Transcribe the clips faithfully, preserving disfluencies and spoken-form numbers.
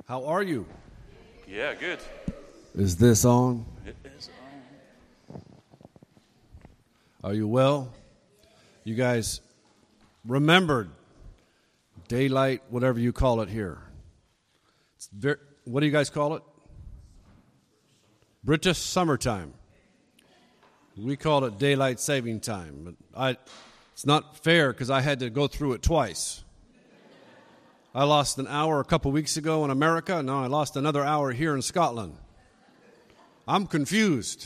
How are you? Yeah, good. Is this on? It is on. Are you well? You guys remembered daylight, whatever you call it here. It's very, what do you guys call it? British summertime. We call it daylight saving time. But I, it's not fair because I had to go through it twice. I lost an hour a couple weeks ago in America. Now I lost another hour here in Scotland. I'm confused.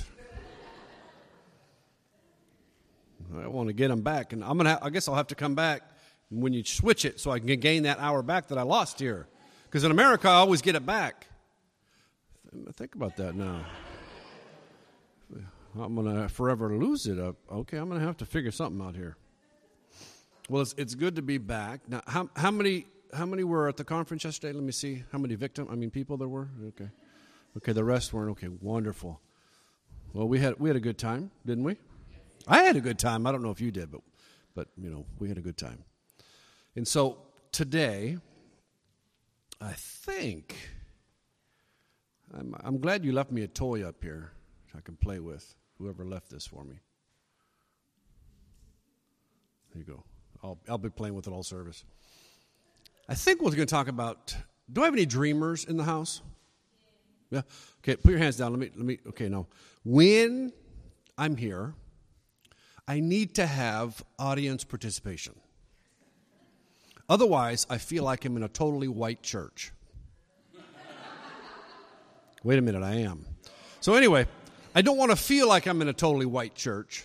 I want to get them back, and I'm gonna. Ha- I guess I'll have to come back when you switch it, so I can gain that hour back that I lost here. Because in America, I always get it back. Think about that now. I'm gonna forever lose it. Okay, I'm gonna have to figure something out here. Well, it's it's good to be back. Now, how how many how many were at the conference yesterday? Let me see how many victims. I mean, people there were. Okay, okay. The rest weren't. Okay, wonderful. Well, we had we had a good time, didn't we? I had a good time. I don't know if you did, but, but you know, we had a good time. And so today, I think, I'm, I'm glad you left me a toy up here I can play with, whoever left this for me. There you go. I'll, I'll be playing with it all service. I think we're going to talk about, do I have any dreamers in the house? Yeah? Okay, put your hands down. Let me, let me, okay, no. When I'm here, I need to have audience participation. Otherwise, I feel like I'm in a totally white church. Wait a minute, I am. So anyway, I don't want to feel like I'm in a totally white church.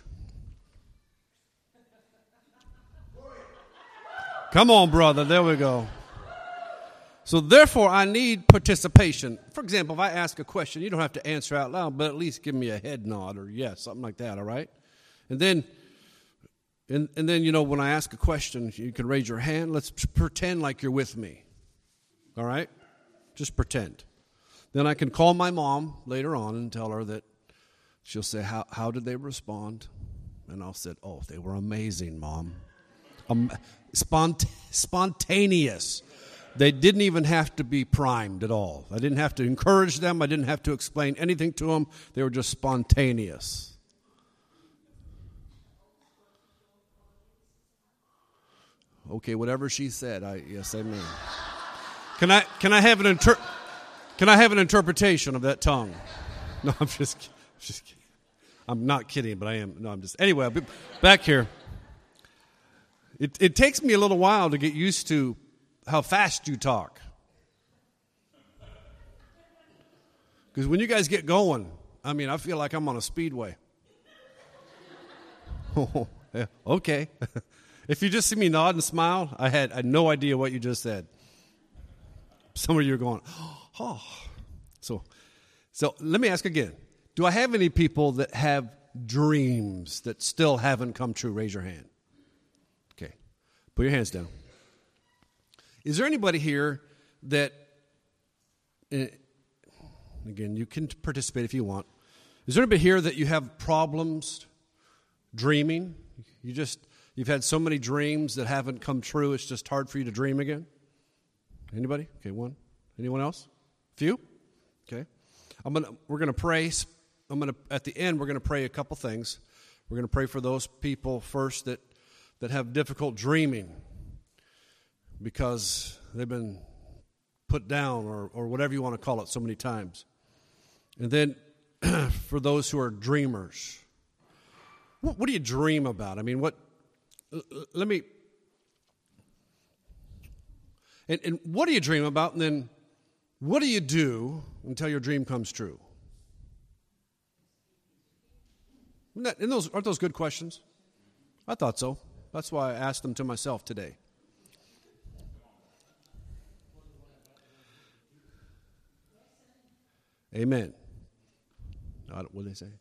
Come on, brother, there we go. So therefore, I need participation. For example, if I ask a question, you don't have to answer out loud, but at least give me a head nod or yes, something like that, all right? And then, and, and then, you know, when I ask a question, you can raise your hand. Let's pretend like you're with me. All right? Just pretend. Then I can call my mom later on and tell her that she'll say, how, how did they respond? And I'll say, oh, they were amazing, Mom. Um, spont- spontaneous. They didn't even have to be primed at all. I didn't have to encourage them. I didn't have to explain anything to them. They were just spontaneous. Okay, whatever she said, I yes, amen. Can I can I have an inter- can I have an interpretation of that tongue? No, I'm just just kidding. I'm not kidding, but I am. No, I'm just anyway. I'll be back here. It it takes me a little while to get used to how fast you talk, because when you guys get going, I mean, I feel like I'm on a speedway. Oh, yeah, okay. If you just see me nod and smile, I had, I had no idea what you just said. Some of you are going, oh. So, so let me ask again. Do I have any people that have dreams that still haven't come true? Raise your hand. Okay. Put your hands down. Is there anybody here that, uh, again, you can participate if you want. Is there anybody here that you have problems dreaming? You just... You've had so many dreams that haven't come true, it's just hard for you to dream again? Anybody? Okay, one. Anyone else? Few? Okay. I'm gonna we're gonna pray. I'm gonna at the end we're gonna pray a couple things. We're gonna pray for those people first that, that have difficult dreaming because they've been put down or, or whatever you want to call it so many times. And then for those who are dreamers. What, what do you dream about? I mean, what Let me, and, and what do you dream about, and then what do you do until your dream comes true? Isn't that, isn't those, aren't those good questions? I thought so. That's why I asked them to myself today. Amen. What did they say?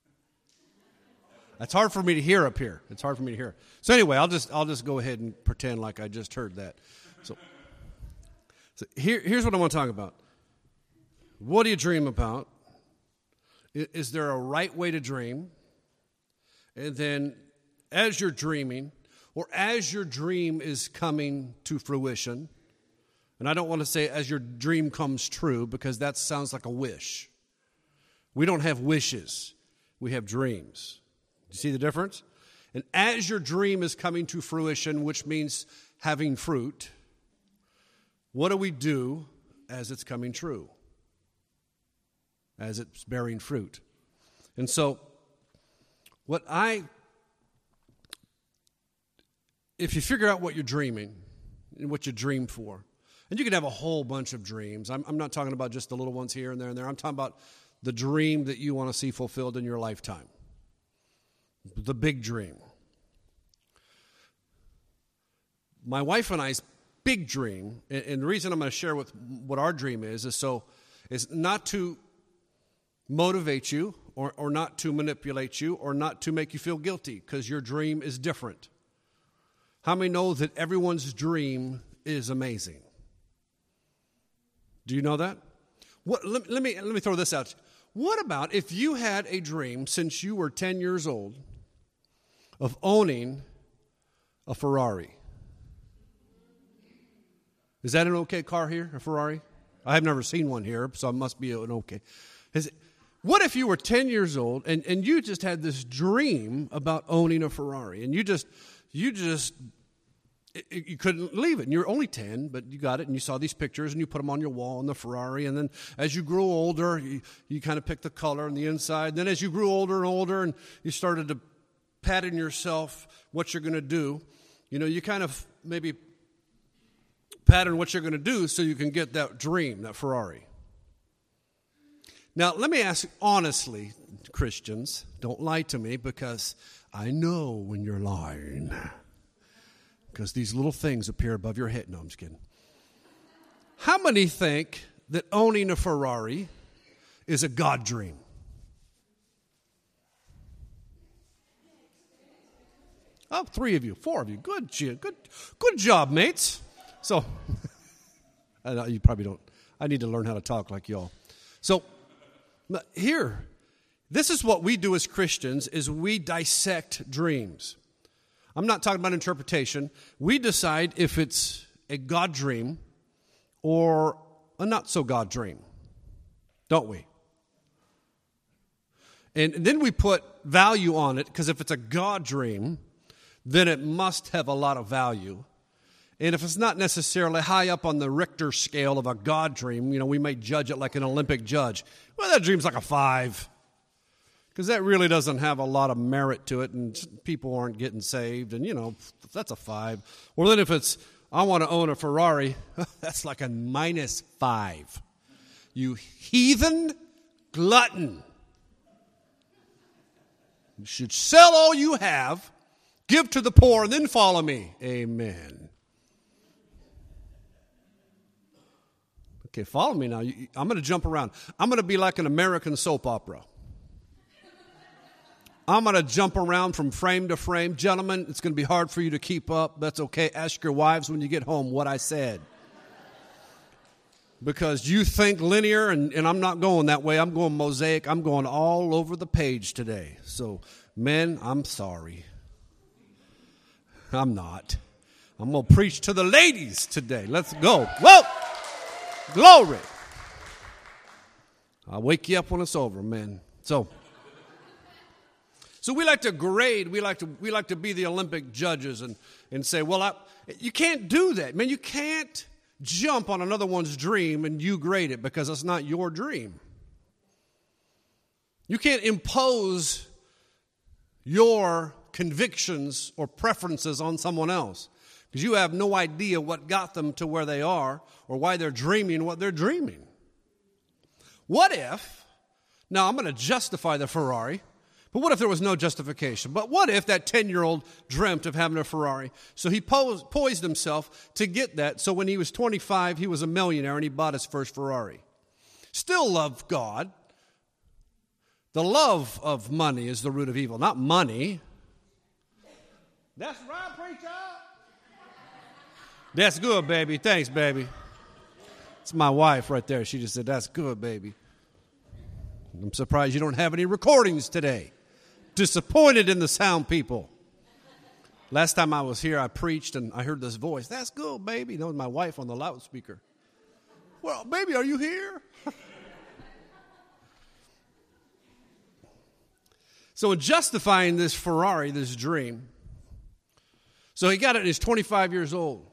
It's hard for me to hear up here. It's hard for me to hear. So anyway, I'll just I'll just go ahead and pretend like I just heard that. So, so here, here's what I want to talk about. What do you dream about? Is, is there a right way to dream? And then as you're dreaming, or as your dream is coming to fruition, And I don't want to say as your dream comes true because that sounds like a wish. We don't have wishes. We have dreams. You see the difference? And as your dream is coming to fruition, which means having fruit, what do we do as it's coming true? As it's bearing fruit. And so, what I, if you figure out what you're dreaming and what you dream for, and you can have a whole bunch of dreams. I'm, I'm not talking about just the little ones here and there and there. I'm talking about the dream that you want to see fulfilled in your lifetime. The big dream. My wife and I's big dream, and, and the reason I'm going to share with what our dream is, is so, is not to motivate you or, or not to manipulate you or not to make you feel guilty because your dream is different. How many know that everyone's dream is amazing? Do you know that? What, let, let me let me throw this out. What about if you had a dream since you were ten years old of owning a Ferrari? Is that an okay car here, a Ferrari? I have never seen one here, so it must be an okay. Is it, what if you were ten years old and, and you just had this dream about owning a Ferrari, and you just you just you couldn't leave it, and you're only ten, but you got it, and you saw these pictures, and you put them on your wall in the Ferrari, and then as you grew older, you, you kind of picked the color and the inside, and then as you grew older and older, and you started to pattern yourself what you're going to do, you know, you kind of maybe pattern what you're going to do so you can get that dream, that Ferrari. Now, let me ask honestly, Christians, don't lie to me because I know when you're lying. Because these little things appear above your head. No, I'm just kidding. How many think that owning a Ferrari is a God dream? Oh, three of you, four of you. Good, good, good job, mates. So, I know you probably don't. I need to learn how to talk like y'all. So, here, this is what we do as Christians: is we dissect dreams. I'm not talking about interpretation. We decide if it's a God dream or a not-so-God dream, don't we? And then we put value on it, because if it's a God dream, then it must have a lot of value. And if it's not necessarily high up on the Richter scale of a God dream, you know, we may judge it like an Olympic judge. Well, that dream's like a five. Because that really doesn't have a lot of merit to it, and people aren't getting saved, and, you know, that's a five. Or then if it's, I want to own a Ferrari, that's like a minus five. You heathen glutton. You should sell all you have, give to the poor, and then follow me. Amen. Okay, follow me now. I'm going to jump around. I'm going to be like an American soap opera. I'm going to jump around from frame to frame. Gentlemen, it's going to be hard for you to keep up. That's okay. Ask your wives when you get home what I said. Because you think linear, and, and I'm not going that way. I'm going mosaic. I'm going all over the page today. So, men, I'm sorry. I'm not. I'm going to preach to the ladies today. Let's go. Whoa! Glory. I'll wake you up when it's over, man. So... So we like to grade, we like to we like to be the Olympic judges and, and say, well, I, you can't do that. Man, you can't jump on another one's dream and you grade it because it's not your dream. You can't impose your convictions or preferences on someone else because you have no idea what got them to where they are or why they're dreaming what they're dreaming. What if, now I'm going to justify the Ferrari, but what if there was no justification? But what if that ten-year-old dreamt of having a Ferrari? So he posed, poised himself to get that. So when he was twenty-five, he was a millionaire and he bought his first Ferrari. Still loved God. The love of money is the root of evil, not money. That's right, preacher. That's good, baby. Thanks, baby. It's my wife right there. She just said, that's good, baby. I'm surprised you don't have any recordings today. Disappointed in the sound people. Last time I was here, I preached, and I heard this voice. That's good, baby. That was my wife on the loudspeaker. Well, baby, are you here? So in justifying this Ferrari, this dream, so he got it, and he's twenty-five years old.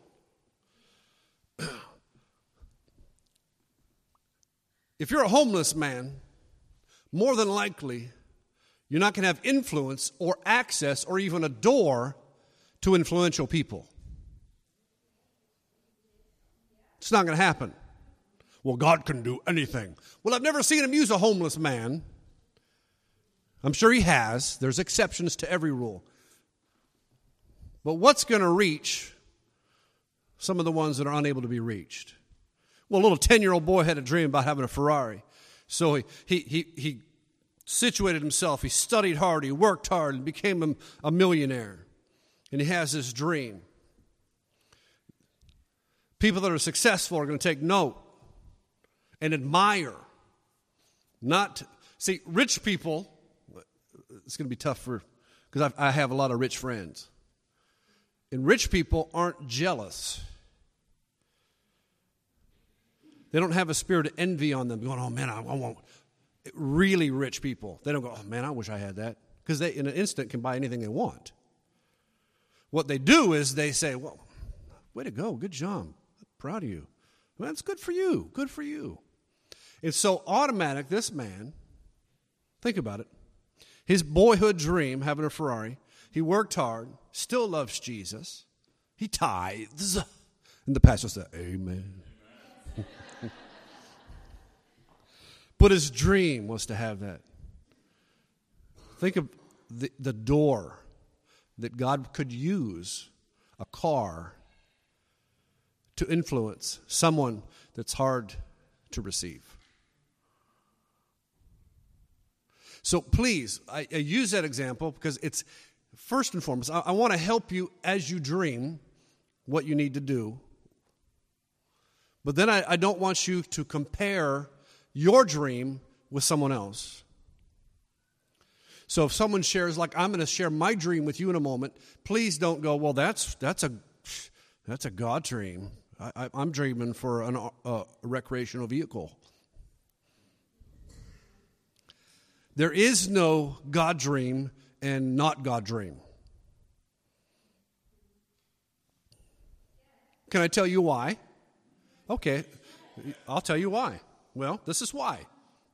If you're a homeless man, more than likely, you're not going to have influence or access or even a door to influential people. It's not going to happen. Well, God can do anything. Well, I've never seen him use a homeless man. I'm sure he has. There's exceptions to every rule. But what's going to reach some of the ones that are unable to be reached? Well, a little ten-year-old boy had a dream about having a Ferrari. So he he he, he situated himself. He studied hard. He worked hard and became a, a millionaire. And he has this dream. People that are successful are going to take note and admire. Not, see, rich people, it's going to be tough for, because I have a lot of rich friends. And rich people aren't jealous. They don't have a spirit of envy on them, going, oh, man, I, I want really rich people. They don't go, oh, man, I wish I had that. Because they, in an instant, can buy anything they want. What they do is they say, well, way to go, good job, I'm proud of you. Well, that's good for you, good for you. It's so automatic, this man, think about it, his boyhood dream, having a Ferrari, he worked hard, still loves Jesus, he tithes, and the pastor said, amen. But his dream was to have that. Think of the, the door that God could use, a car, to influence someone that's hard to receive. So please, I, I use that example because it's, first and foremost, I, I want to help you as you dream what you need to do. But then I, I don't want you to compare your dream with someone else. So if someone shares, like I'm going to share my dream with you in a moment, please don't go, well, that's that's a that's a God dream. I, I, I'm dreaming for an, uh, a recreational vehicle. There is no God dream and not God dream. Can I tell you why? Okay, I'll tell you why. Well, this is why.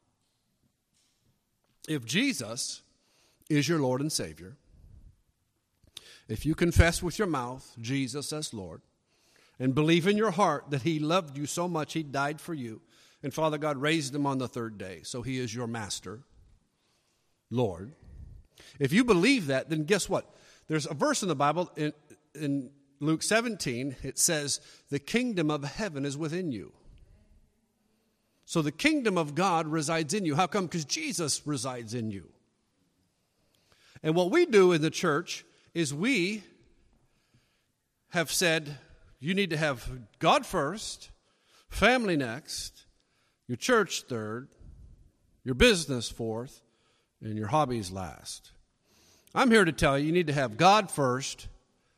If Jesus is your Lord and Savior, if you confess with your mouth Jesus as Lord, and believe in your heart that he loved you so much he died for you, and Father God raised him on the third day, so he is your master, Lord. If you believe that, then guess what? There's a verse in the Bible, in, in Luke seventeen, it says, the kingdom of heaven is within you. So the kingdom of God resides in you. How come? Because Jesus resides in you. And what we do in the church is we have said, you need to have God first, family next, your church third, your business fourth, and your hobbies last. I'm here to tell you, you need to have God first,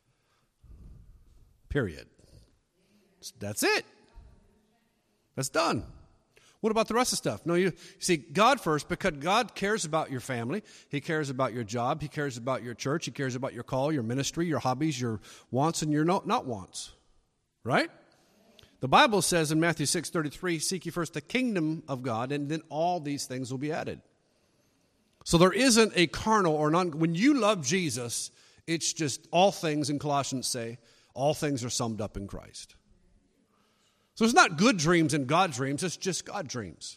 period. That's it. That's done. What about the rest of the stuff? No, you see, God first, because God cares about your family. He cares about your job. He cares about your church. He cares about your call, your ministry, your hobbies, your wants, and your not, not wants. Right? The Bible says in Matthew six thirty-three, seek ye first the kingdom of God, and then all these things will be added. So there isn't a carnal or non. When you love Jesus, it's just all things, in Colossians say, all things are summed up in Christ. So it's not good dreams and God dreams, it's just God dreams.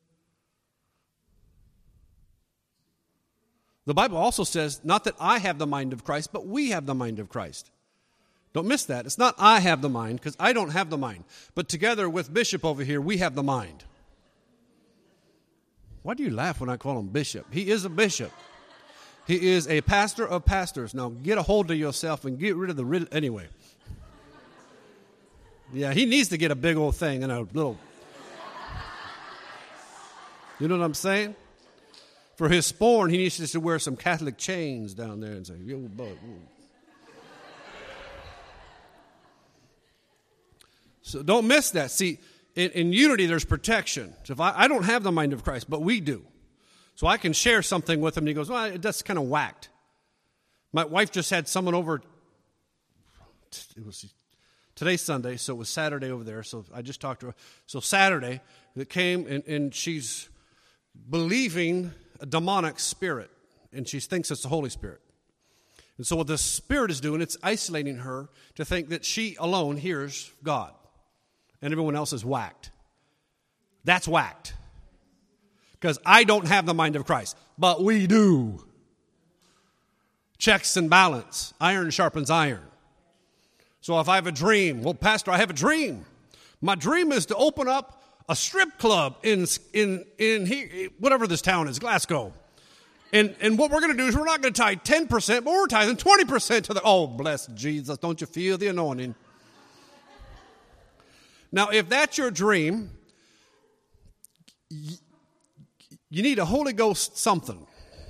The Bible also says, not that I have the mind of Christ, but we have the mind of Christ. Don't miss that. It's not I have the mind, because I don't have the mind. But together with Bishop over here, we have the mind. Why do you laugh when I call him Bishop? He is a bishop. He is a pastor of pastors. Now get a hold of yourself and get rid of the... Anyway. Yeah, he needs to get a big old thing and a little... You know what I'm saying? For his sporn, he needs to wear some Catholic chains down there and say, yo, bud. So don't miss that. See, in, in unity, there's protection. So if I, I don't have the mind of Christ, but we do. So I can share something with him, and he goes, well, that's kind of whacked. My wife just had someone over. It was today's Sunday, so it was Saturday over there. So I just talked to her. So Saturday, it came, and, and she's believing a demonic spirit, and she thinks it's the Holy Spirit. And so what the Spirit is doing, it's isolating her to think that she alone hears God, and everyone else is whacked. That's whacked. Because I don't have the mind of Christ, but we do. Checks and balance. Iron sharpens iron. So if I have a dream, well, Pastor, I have a dream. My dream is to open up a strip club in in in here, whatever this town is, Glasgow. And and what we're going to do is we're not going to tithe ten percent, but we're tithing twenty percent to the, oh, bless Jesus, don't you feel the anointing? Now, if that's your dream, you, you need a Holy Ghost something.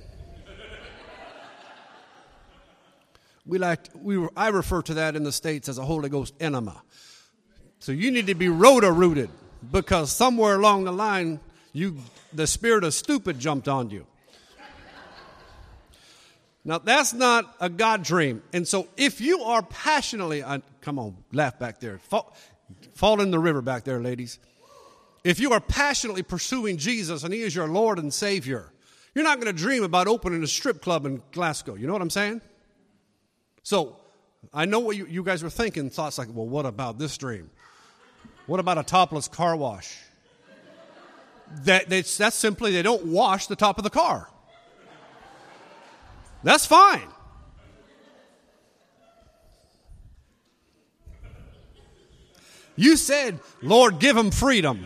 We like we I refer to that in the States as a Holy Ghost enema. So you need to be roto-rooted because somewhere along the line, you the spirit of stupid jumped on you. Now, that's not a God dream. And so if you are passionately, uh, come on, laugh back there. Fall, fall in the river back there, ladies. If you are passionately pursuing Jesus and he is your Lord and Savior, you're not going to dream about opening a strip club in Glasgow. You know what I'm saying? So I know what you, you guys were thinking, thoughts like, well, what about this dream? What about a topless car wash? That they, That's simply they don't wash the top of the car. That's fine. You said, Lord, give him freedom.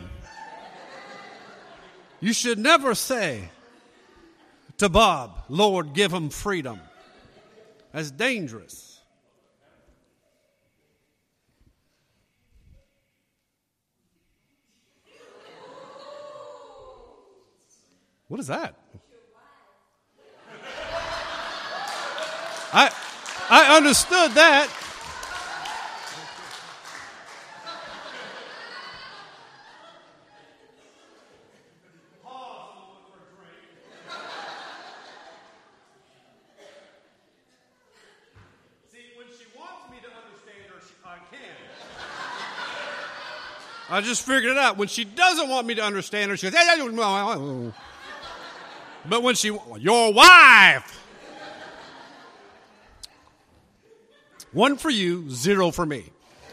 You should never say to Bob, Lord, give him freedom. That's dangerous. What is that? I I understood that. See, when she wants me to understand her, she, I can. I just figured it out. When she doesn't want me to understand her, she goes, but when she, your wife. One for you, zero for me.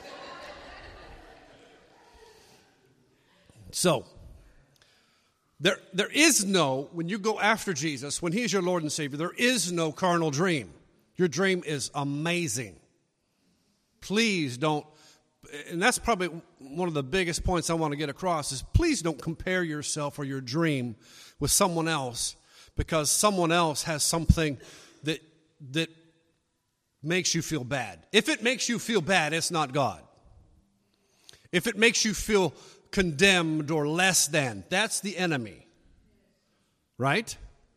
So, there, there is no, when you go after Jesus, when he's your Lord and Savior, there is no carnal dream. Your dream is amazing. Please don't, and that's probably one of the biggest points I want to get across, is please don't compare yourself or your dream with someone else, because someone else has something that that makes you feel bad. If it makes you feel bad, it's not God. If it makes you feel condemned or less than, that's the enemy. Right?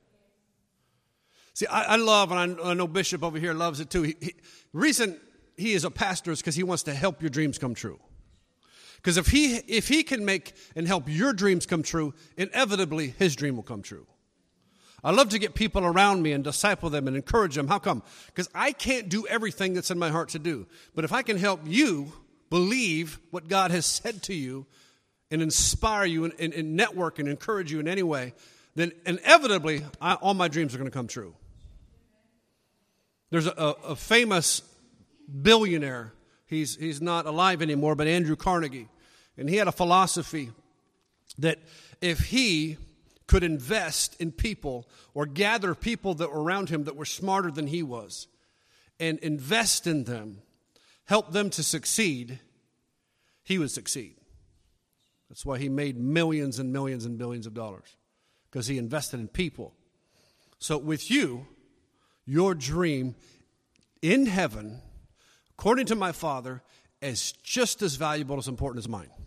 See, I, I love, and I, I know Bishop over here loves it too. He, he, the reason he is a pastor is because he wants to help your dreams come true. Because if he if he can make and help your dreams come true, inevitably his dream will come true. I love to get people around me and disciple them and encourage them. How come? Because I can't do everything that's in my heart to do. But if I can help you believe what God has said to you and inspire you and, and, and network and encourage you in any way, then inevitably I, all my dreams are going to come true. There's a, a, a famous billionaire. He's, he's not alive anymore, but Andrew Carnegie. And he had a philosophy that if he could invest in people or gather people that were around him that were smarter than he was and invest in them, help them to succeed, he would succeed. That's why he made millions and millions and billions of dollars, because he invested in people. So with you, your dream in heaven, according to my Father, is just as valuable, as important as mine.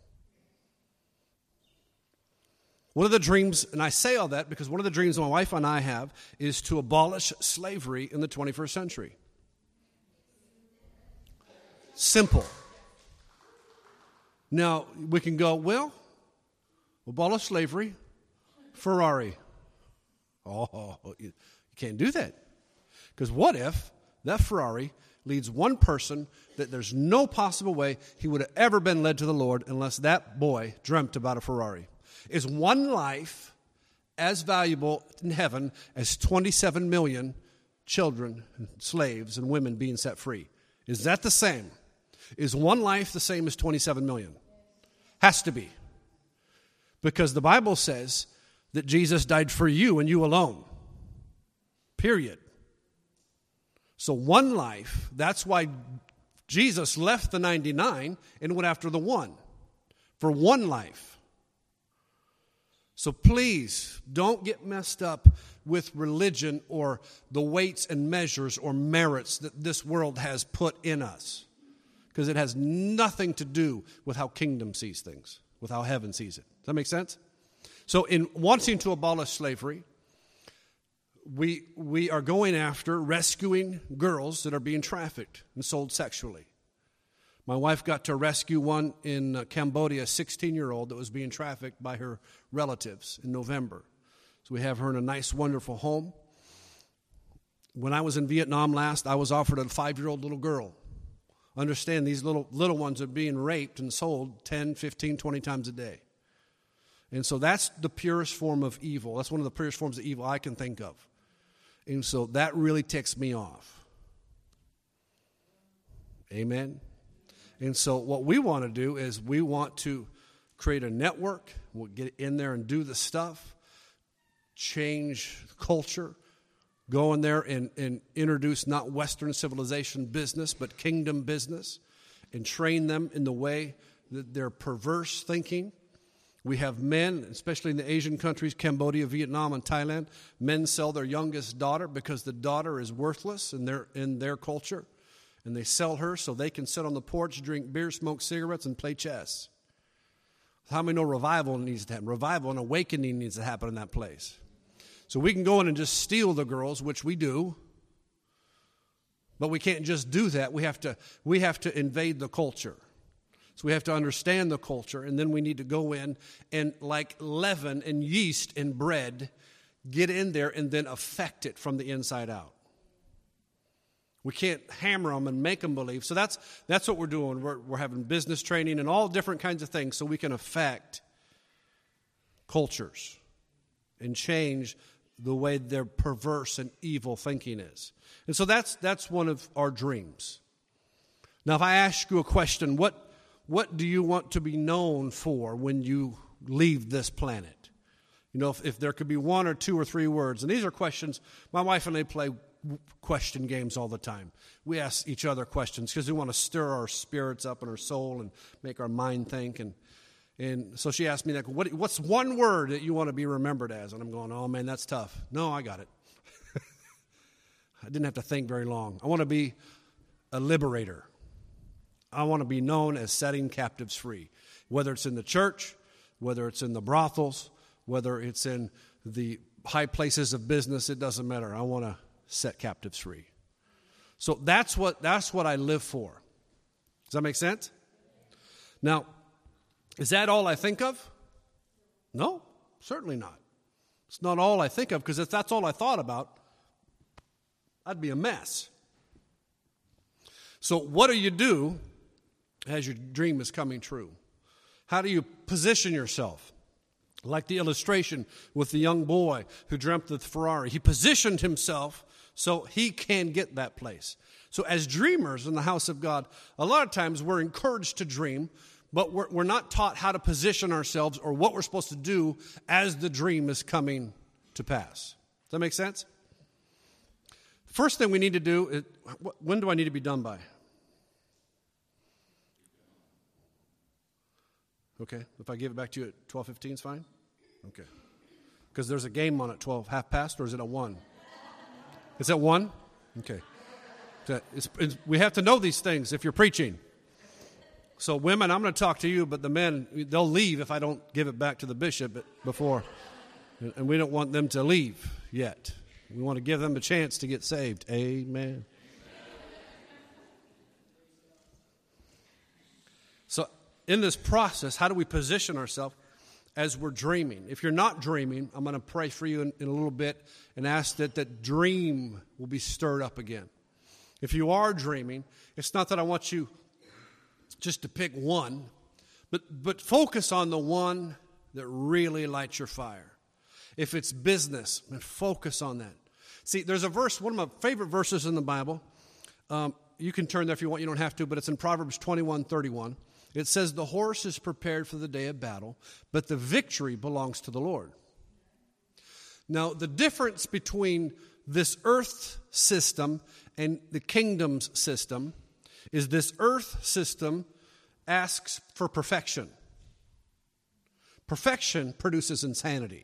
One of the dreams, and I say all that because one of the dreams my wife and I have is to abolish slavery in the twenty-first century. Simple. Now, we can go, well, abolish slavery, Ferrari. Oh, you can't do that. Because what if that Ferrari leads one person that there's no possible way he would have ever been led to the Lord unless that boy dreamt about a Ferrari? Is one life as valuable in heaven as twenty-seven million children, slaves, and women being set free? Is that the same? Is one life the same as twenty-seven million? Has to be. Because the Bible says that Jesus died for you and you alone. Period. So one life, that's why Jesus left the ninety-nine and went after the one. For one life. So please, don't get messed up with religion or the weights and measures or merits that this world has put in us. Because it has nothing to do with how kingdom sees things, with how heaven sees it. Does that make sense? So in wanting to abolish slavery, we, we are going after rescuing girls that are being trafficked and sold sexually. My wife got to rescue one in uh, Cambodia, a sixteen-year-old that was being trafficked by her relatives in November. So we have her in a nice, wonderful home. When I was in Vietnam last, I was offered a five-year-old little girl. Understand, these little little ones are being raped and sold ten, fifteen, twenty times a day. And so that's the purest form of evil. That's one of the purest forms of evil I can think of. And so that really ticks me off. Amen. And so what we want to do is we want to create a network. We'll get in there and do the stuff, change culture, go in there and, and introduce not Western civilization business, but kingdom business, and train them in the way that their perverse thinking. We have men, especially in the Asian countries, Cambodia, Vietnam, and Thailand, men sell their youngest daughter because the daughter is worthless in their in their culture. And they sell her so they can sit on the porch, drink beer, smoke cigarettes, and play chess. How many know revival needs to happen? Revival and awakening needs to happen in that place. So we can go in and just steal the girls, which we do. But we can't just do that. We have to, we have to invade the culture. So we have to understand the culture, and then we need to go in and, like leaven and yeast and bread, get in there and then affect it from the inside out. We can't hammer them and make them believe. So that's that's what we're doing. We're, we're having business training and all different kinds of things so we can affect cultures and change the way their perverse and evil thinking is. And so that's that's one of our dreams. Now, if I ask you a question, what what do you want to be known for when you leave this planet? You know, if, if there could be one or two or three words. And these are questions, my wife and I play question games all the time. We ask each other questions because we want to stir our spirits up and our soul and make our mind think. And and so she asked me, like, what, what's one word that you want to be remembered as? And I'm going, oh, man, that's tough. No, I got it. I didn't have to think very long. I want to be a liberator. I want to be known as setting captives free, whether it's in the church, whether it's in the brothels, whether it's in the high places of business. It doesn't matter. I want to set captives free. So that's what that's what I live for. Does that make sense? Now, is that all I think of? No, certainly not. It's not all I think of, because if that's all I thought about, I'd be a mess. So what do you do as your dream is coming true? How do you position yourself? Like the illustration with the young boy who dreamt of the Ferrari. He positioned himself so he can get that place. So as dreamers in the house of God, a lot of times we're encouraged to dream, but we're, we're not taught how to position ourselves or what we're supposed to do as the dream is coming to pass. Does that make sense? First thing we need to do is, when do I need to be done by? Okay, if I give it back to you at twelve fifteen, is fine? Okay. Because there's a game on at twelve, half past, or is it at one? Is it one? Okay. It's, it's, we have to know these things if you're preaching. So women, I'm going to talk to you, but the men, they'll leave if I don't give it back to the bishop before. And we don't want them to leave yet. We want to give them a chance to get saved. Amen. So in this process, how do we position ourselves as we're dreaming? If you're not dreaming, I'm going to pray for you in, in a little bit and ask that that dream will be stirred up again. If you are dreaming, it's not that I want you just to pick one, but but focus on the one that really lights your fire. If it's business, then focus on that. See, there's a verse, one of my favorite verses in the Bible. Um, you can turn there if you want, you don't have to, but it's in Proverbs twenty-one thirty-one. It says, the horse is prepared for the day of battle, but the victory belongs to the Lord. Now, the difference between this earth system and the kingdom's system is this earth system asks for perfection. Perfection produces insanity.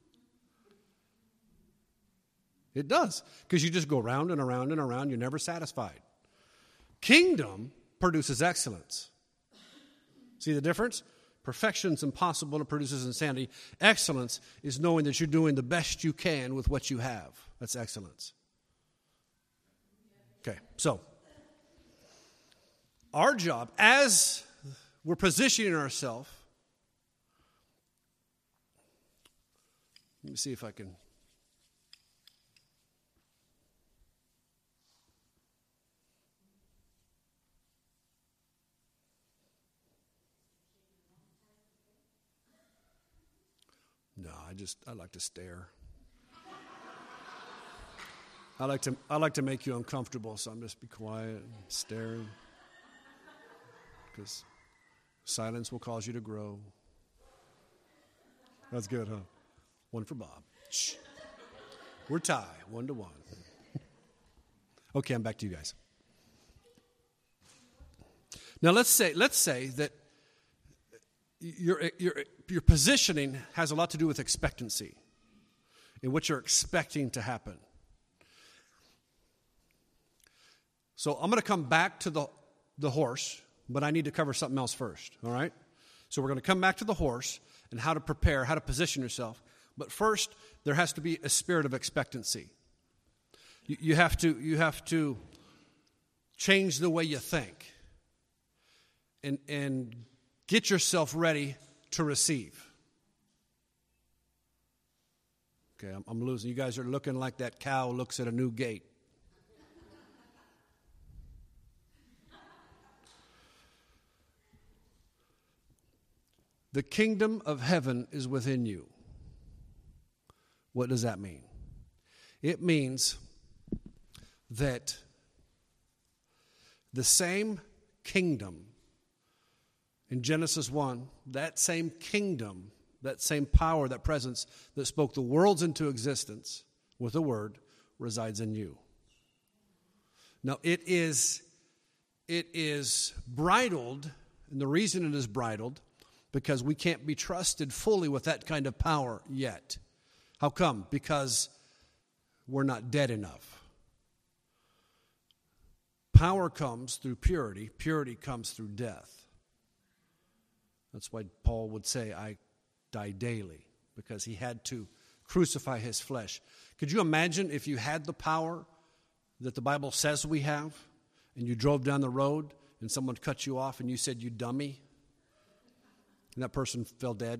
It does, because you just go around and around and around. You're never satisfied. Kingdom produces excellence. See the difference? Perfection's impossible and it produces insanity. Excellence is knowing that you're doing the best you can with what you have. That's excellence. Okay, so our job, as we're positioning ourselves, let me see if I can. No, I just, I like to stare. I like to, I like to make you uncomfortable, so I'm just be quiet and staring. Because silence will cause you to grow. That's good, huh? One for Bob. Shh. We're tied, one to one. Okay, I'm back to you guys. Now let's say, let's say that Your, your, your positioning has a lot to do with expectancy and what you're expecting to happen. So I'm going to come back to the, the horse, but I need to cover something else first, all right? So we're going to come back to the horse and how to prepare, how to position yourself. But first, there has to be a spirit of expectancy. You, you have to, you have to change the way you think and and get yourself ready to receive. Okay, I'm, I'm losing. You guys are looking like that cow looks at a new gate. The kingdom of heaven is within you. What does that mean? It means that the same kingdom in Genesis one, that same kingdom, that same power, that presence that spoke the worlds into existence with a word resides in you. Now, it is, it is bridled, and the reason it is bridled, because we can't be trusted fully with that kind of power yet. How come? Because we're not dead enough. Power comes through purity. Purity comes through death. That's why Paul would say, I die daily, because he had to crucify his flesh. Could you imagine if you had the power that the Bible says we have, and you drove down the road, and someone cut you off, and you said, you dummy, and that person fell dead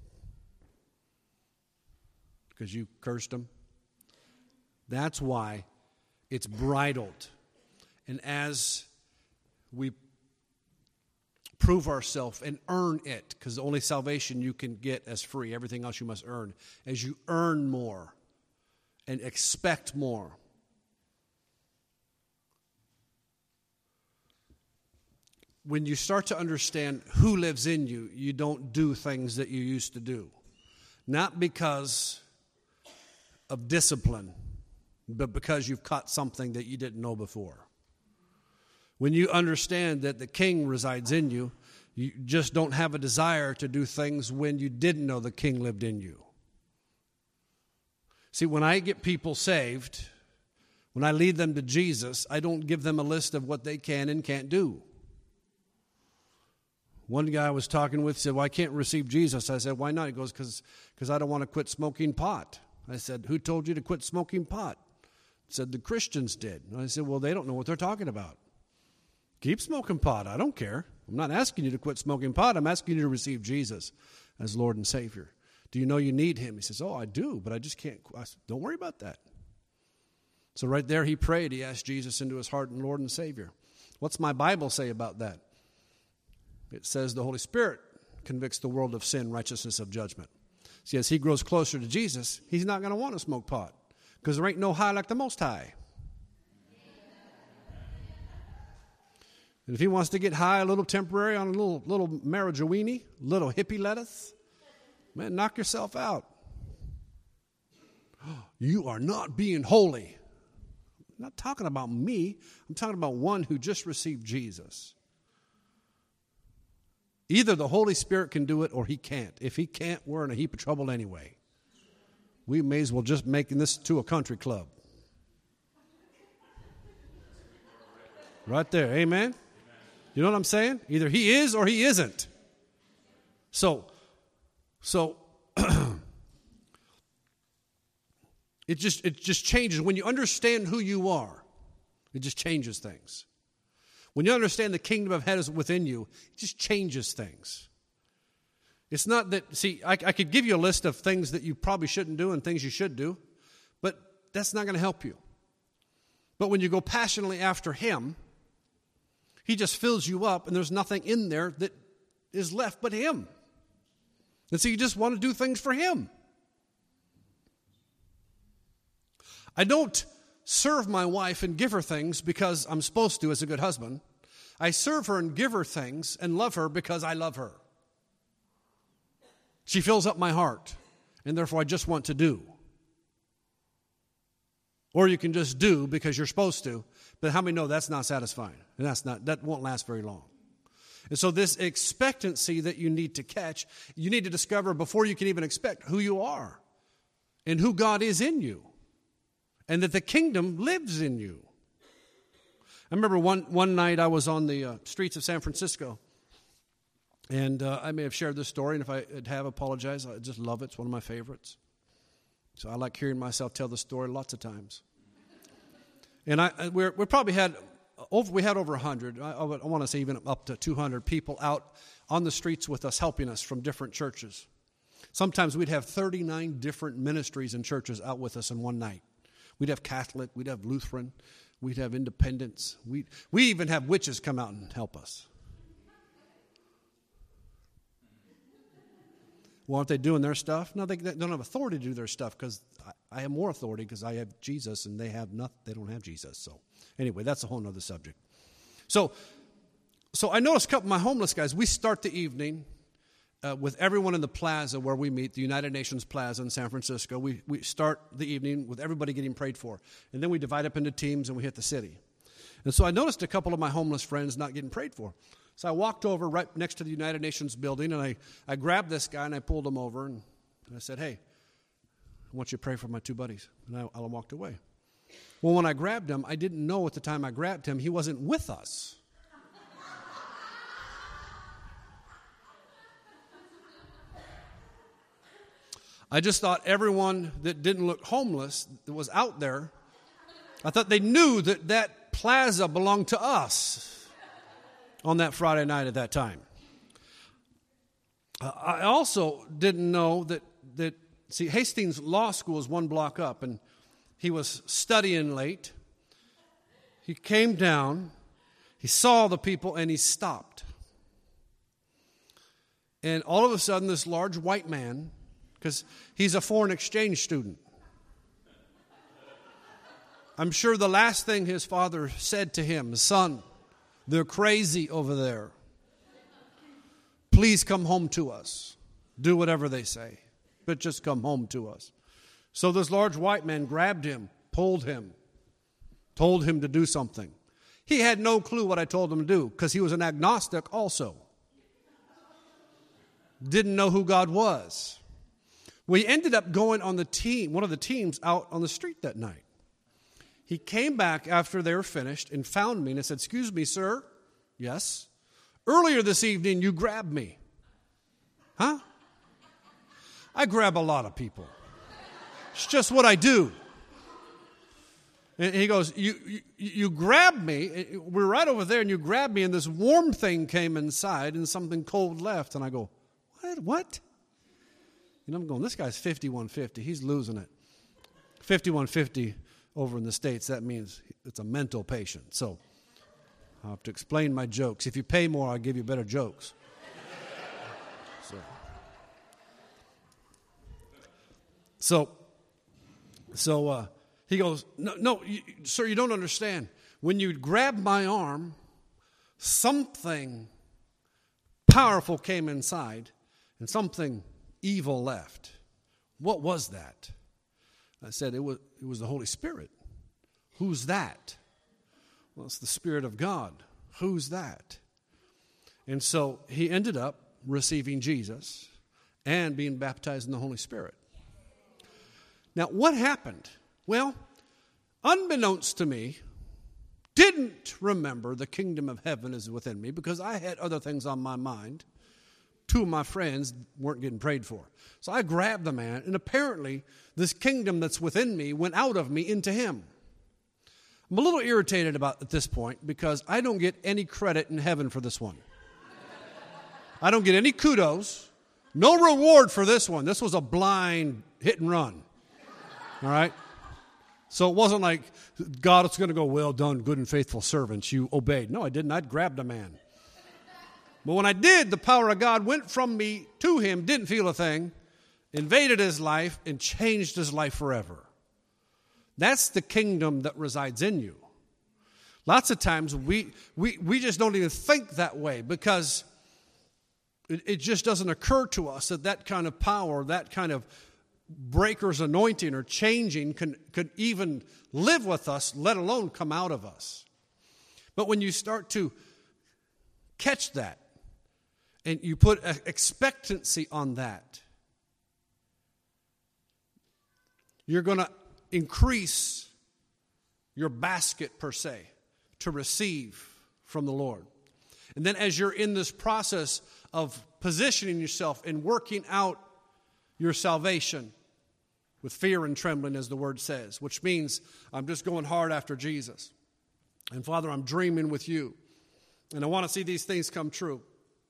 because you cursed them? That's why it's bridled. And as we prove ourselves and earn it, because the only salvation you can get is free. Everything else you must earn. As you earn more and expect more, when you start to understand who lives in you, you don't do things that you used to do. Not because of discipline, but because you've caught something that you didn't know before. When you understand that the King resides in you, you just don't have a desire to do things when you didn't know the King lived in you. See, when I get people saved, when I lead them to Jesus, I don't give them a list of what they can and can't do. One guy I was talking with said, well, I can't receive Jesus. I said, why not? He goes, because because I don't want to quit smoking pot. I said, who told you to quit smoking pot? He said, the Christians did. And I said, well, they don't know what they're talking about. Keep smoking pot. I don't care. I'm not asking you to quit smoking pot. I'm asking you to receive Jesus as Lord and Savior. Do you know you need him? He says, oh, I do, but I just can't. I said, don't worry about that. So right there he prayed. He asked Jesus into his heart and Lord and Savior. What's my Bible say about that? It says the Holy Spirit convicts the world of sin, righteousness, of judgment. See, as he grows closer to Jesus, he's not going to want to smoke pot because there ain't no high like the Most High. And if he wants to get high a little temporary on a little little marijuana, little hippie lettuce, man, knock yourself out. You are not being holy. I'm not talking about me. I'm talking about one who just received Jesus. Either the Holy Spirit can do it or he can't. If he can't, we're in a heap of trouble anyway. We may as well just make this to a country club. Right there, amen? You know what I'm saying? Either he is or he isn't. So, so it just it just changes. When you understand who you are, it just changes things. When you understand the kingdom of heaven is within you, it just changes things. It's not that, see, I, I could give you a list of things that you probably shouldn't do and things you should do, but that's not going to help you. But when you go passionately after him, he just fills you up, and there's nothing in there that is left but him. And so you just want to do things for him. I don't serve my wife and give her things because I'm supposed to as a good husband. I serve her and give her things and love her because I love her. She fills up my heart, and therefore I just want to do. Or you can just do because you're supposed to, but how many know that's not satisfying? And that's not, that won't last very long. And so this expectancy that you need to catch, you need to discover before you can even expect who you are and who God is in you and that the kingdom lives in you. I remember one, one night I was on the uh, streets of San Francisco, and uh, I may have shared this story, and if I have, apologize. I just love it. It's one of my favorites. So I like hearing myself tell the story lots of times. And I we're, we probably had over we had over a hundred. I, I want to say even up to two hundred people out on the streets with us, helping us from different churches. Sometimes we'd have thirty-nine different ministries and churches out with us in one night. We'd have Catholic, we'd have Lutheran, we'd have Independents. We we even have witches come out and help us. Well, aren't they doing their stuff? No, they, they don't have authority to do their stuff because I, I have more authority because I have Jesus and they have nothing. They don't have Jesus. So anyway, that's a whole other subject. So, so I noticed a couple of my homeless guys. We start the evening uh, with everyone in the plaza where we meet, the United Nations Plaza in San Francisco. We we start the evening with everybody getting prayed for, and then we divide up into teams and we hit the city. And so I noticed a couple of my homeless friends not getting prayed for. So I walked over right next to the United Nations building, and I, I grabbed this guy, and I pulled him over, and I said, hey, I want you to pray for my two buddies. And I, I walked away. Well, when I grabbed him, I didn't know at the time I grabbed him, he wasn't with us. I just thought everyone that didn't look homeless that was out there, I thought they knew that that plaza belonged to us. On that Friday night at that time. Uh, I also didn't know that, that, see, Hastings Law School is one block up, and he was studying late. He came down, he saw the people, and he stopped. And all of a sudden, this large white man, because he's a foreign exchange student, I'm sure the last thing his father said to him, son, they're crazy over there. Please come home to us. Do whatever they say, but just come home to us. So this large white man grabbed him, pulled him, told him to do something. He had no clue what I told him to do because he was an agnostic also. Didn't know who God was. We ended up going on the team, one of the teams out on the street that night. He came back after they were finished and found me and I said, excuse me, sir. Yes. Earlier this evening, you grabbed me. Huh? I grab a lot of people. It's just what I do. And he goes, you, you, you grabbed me. We're right over there, and you grabbed me, and this warm thing came inside, and something cold left. And I go, what? What? And I'm going, this guy's fifty-one fifty. He's losing it. fifty-one fifty over in the States, that means it's a mental patient. So I'll have to explain my jokes. If you pay more, I'll give you better jokes. so, so, so uh, he goes, no, no, you, sir, you don't understand. When you grabbed my arm, something powerful came inside and something evil left. What was that? I said, it was, it was the Holy Spirit. Who's that? Well, it's the Spirit of God. Who's that? And so he ended up receiving Jesus and being baptized in the Holy Spirit. Now, what happened? Well, unbeknownst to me, didn't remember the kingdom of heaven is within me because I had other things on my mind. Two of my friends weren't getting prayed for. So I grabbed the man, and apparently this kingdom that's within me went out of me into him. I'm a little irritated about at this point because I don't get any credit in heaven for this one. I don't get any kudos, no reward for this one. This was a blind hit and run. All right? So it wasn't like God is going to go, well done, good and faithful servants, you obeyed. No, I didn't. I'd grabbed a man. But when I did, the power of God went from me to him, didn't feel a thing, invaded his life, and changed his life forever. That's the kingdom that resides in you. Lots of times we we, we just don't even think that way because it, it just doesn't occur to us that that kind of power, that kind of breaker's anointing or changing can, could even live with us, let alone come out of us. But when you start to catch that, and you put expectancy on that, you're going to increase your basket, per se, to receive from the Lord. And then as you're in this process of positioning yourself and working out your salvation with fear and trembling, as the word says, which means I'm just going hard after Jesus. And Father, I'm dreaming with you. And I want to see these things come true.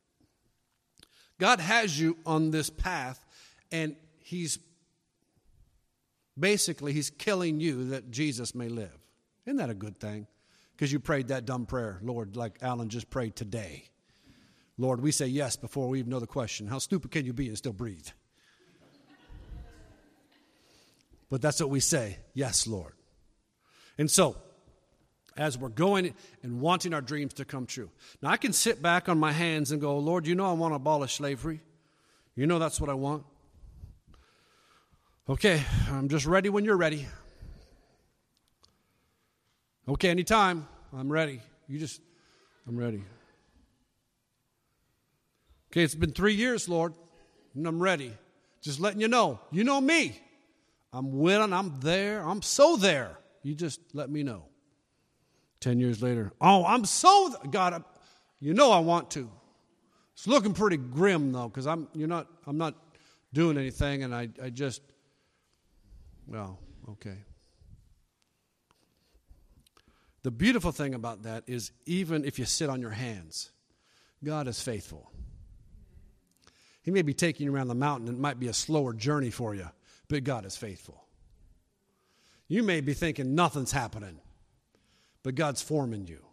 God has you on this path, and he's basically, he's killing you that Jesus may live. Isn't that a good thing? Because you prayed that dumb prayer, Lord, like Alan just prayed today. Lord, we say yes before we even know the question. How stupid can you be and still breathe? But that's what we say, yes, Lord. And so, as we're going and wanting our dreams to come true. Now, I can sit back on my hands and go, Lord, you know I want to abolish slavery. You know that's what I want. Okay, I'm just ready when you're ready. Okay, anytime, I'm ready. You just, I'm ready. Okay, it's been three years, Lord, and I'm ready. Just letting you know. You know me. I'm willing, I'm there, I'm so there. You just let me know. Ten years later, oh, I'm so, God, I, you know I want to. It's looking pretty grim, though, because I'm, you're not, I'm not doing anything, and I, I just, well, okay. The beautiful thing about that is even if you sit on your hands, God is faithful. He may be taking you around the mountain. It might be a slower journey for you, but God is faithful. You may be thinking nothing's happening, but God's forming you.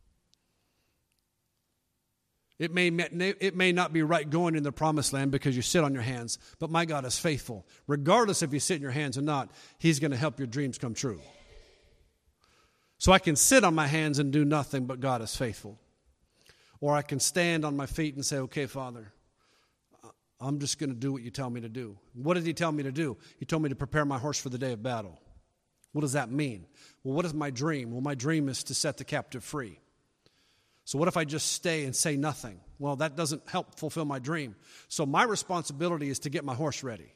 It may, it may not be right going in the promised land because you sit on your hands, but my God is faithful. Regardless if you sit in your hands or not, he's going to help your dreams come true. So I can sit on my hands and do nothing, but God is faithful. Or I can stand on my feet and say, okay, Father, I'm just going to do what you tell me to do. What did he tell me to do? He told me to prepare my horse for the day of battle. What does that mean? Well, what is my dream? Well, my dream is to set the captive free. So what if I just stay and say nothing? Well, that doesn't help fulfill my dream. So my responsibility is to get my horse ready.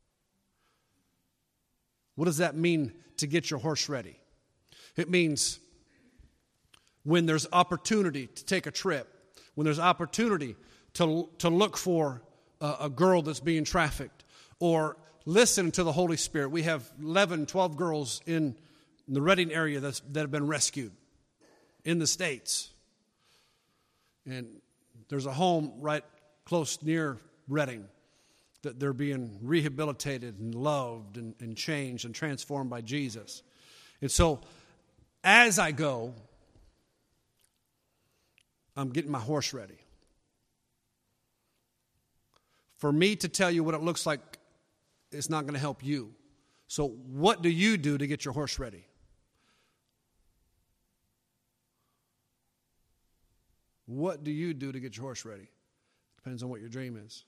What does that mean to get your horse ready? It means when there's opportunity to take a trip, when there's opportunity to, to look for a, a girl that's being trafficked, or listen to the Holy Spirit. We have eleven, twelve girls in in the Reading area that's, that have been rescued in the States. And there's a home right close near Reading that they're being rehabilitated and loved and, and changed and transformed by Jesus. And so as I go, I'm getting my horse ready. For me to tell you what it looks like, it's not going to help you. So what do you do to get your horse ready? What do you do to get your horse ready? Depends on what your dream is.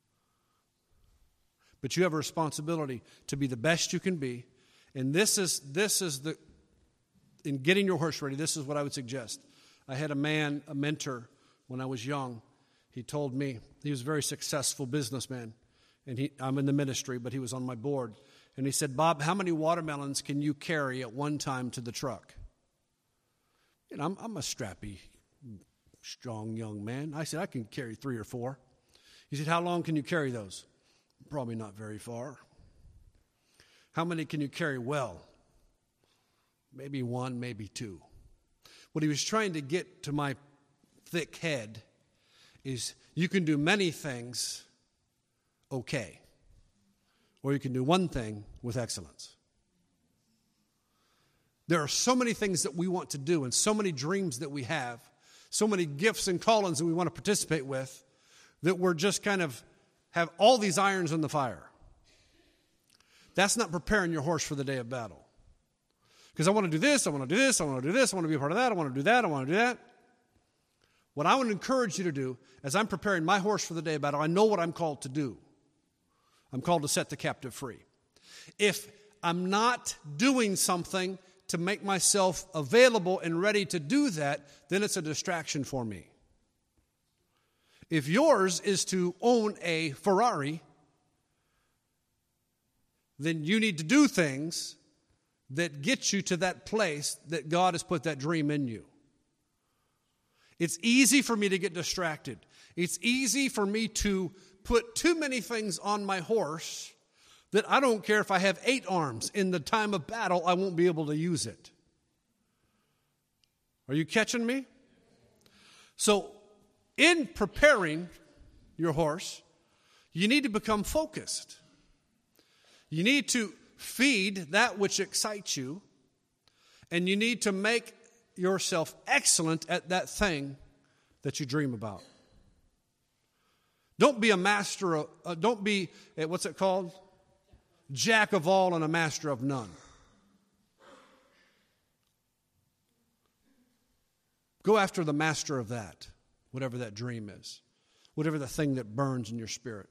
But you have a responsibility to be the best you can be. And this is this is the, in getting your horse ready, this is what I would suggest. I had a man, a mentor, when I was young. He told me, he was a very successful businessman. And he, I'm in the ministry, but he was on my board. And he said, Bob, how many watermelons can you carry at one time to the truck? And I'm, I'm a strappy, strong young man. I said, I can carry three or four. He said, how long can you carry those? Probably not very far. How many can you carry well? Maybe one, maybe two. What he was trying to get to my thick head is you can do many things okay, or you can do one thing with excellence. There are so many things that we want to do and so many dreams that we have, so many gifts and callings that we want to participate with, that we're just kind of have all these irons in the fire. That's not preparing your horse for the day of battle. Because I want to do this, I want to do this, I want to do this, I want to be a part of that, I want to do that, I want to do that. What I would encourage you to do, as I'm preparing my horse for the day of battle, I know what I'm called to do. I'm called to set the captive free. If I'm not doing something to make myself available and ready to do that, then it's a distraction for me. If yours is to own a Ferrari, then you need to do things that get you to that place that God has put that dream in you. It's easy for me to get distracted. It's easy for me to put too many things on my horse that I don't care if I have eight arms. In the time of battle, I won't be able to use it. Are you catching me? So, in preparing your horse, you need to become focused. You need to feed that which excites you, and you need to make yourself excellent at that thing that you dream about. Don't be a master of, uh, don't be, uh, what's it called? Jack of all and a master of none. Go after the master of that, whatever that dream is, whatever the thing that burns in your spirit.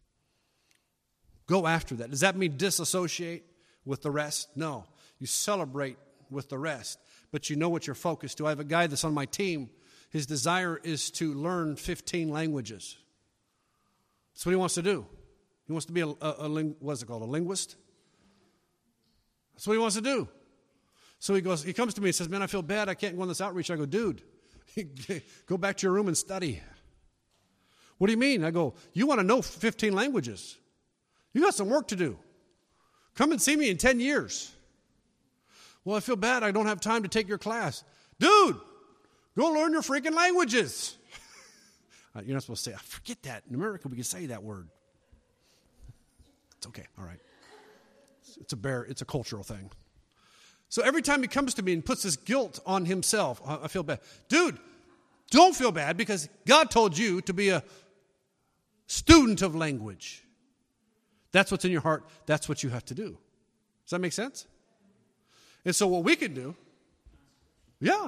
Go after that. Does that mean disassociate with the rest? No. You celebrate with the rest, but you know what you're focused to. I have a guy that's on my team. His desire is to learn fifteen languages. That's what he wants to do. He wants to be a, a, a ling, what's it called, a linguist? That's what he wants to do. So he goes, he comes to me and says, man, I feel bad. I can't go on this outreach. I go, dude, go back to your room and study. What do you mean? I go, you want to know fifteen languages. You got some work to do. Come and see me in ten years. Well, I feel bad. I don't have time to take your class. Dude, go learn your freaking languages. You're not supposed to say, forget that. In America, we can say that word. It's okay. All right. It's a bear. It's a cultural thing. So every time he comes to me and puts this guilt on himself, I feel bad. Dude, don't feel bad because God told you to be a student of language. That's what's in your heart. That's what you have to do. Does that make sense? And so what we can do, yeah.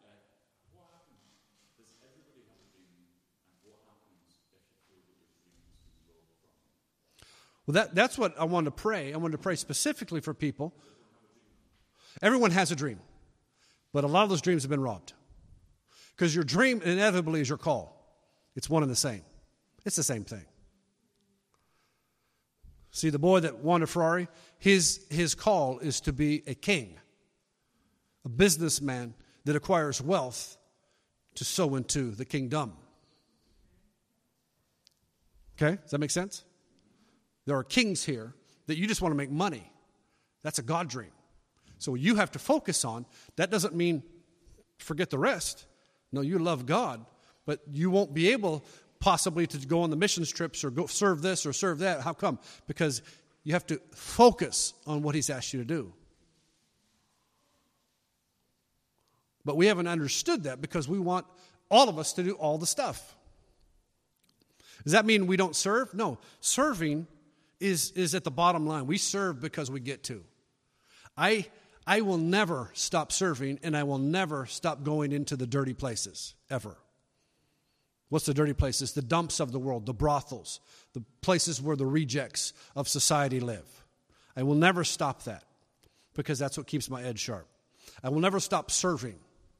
Well, that, that's what I wanted to pray. I wanted to pray specifically for people. Everyone has a dream, but a lot of those dreams have been robbed. Because your dream inevitably is your call. It's one and the same. It's the same thing. See, the boy that wanted a Ferrari, his, his call is to be a king, a businessman that acquires wealth to sow into the kingdom. Okay, does that make sense? There are kings here that you just want to make money. That's a God dream. So you have to focus on. That doesn't mean forget the rest. No, you love God, but you won't be able possibly to go on the missions trips or go serve this or serve that. How come? Because you have to focus on what he's asked you to do. But we haven't understood that because we want all of us to do all the stuff. Does that mean we don't serve? No. Serving is, is at the bottom line. We serve because we get to. I I will never stop serving, and I will never stop going into the dirty places, ever. What's the dirty places? The dumps of the world, the brothels, the places where the rejects of society live. I will never stop that because that's what keeps my edge sharp. I will never stop serving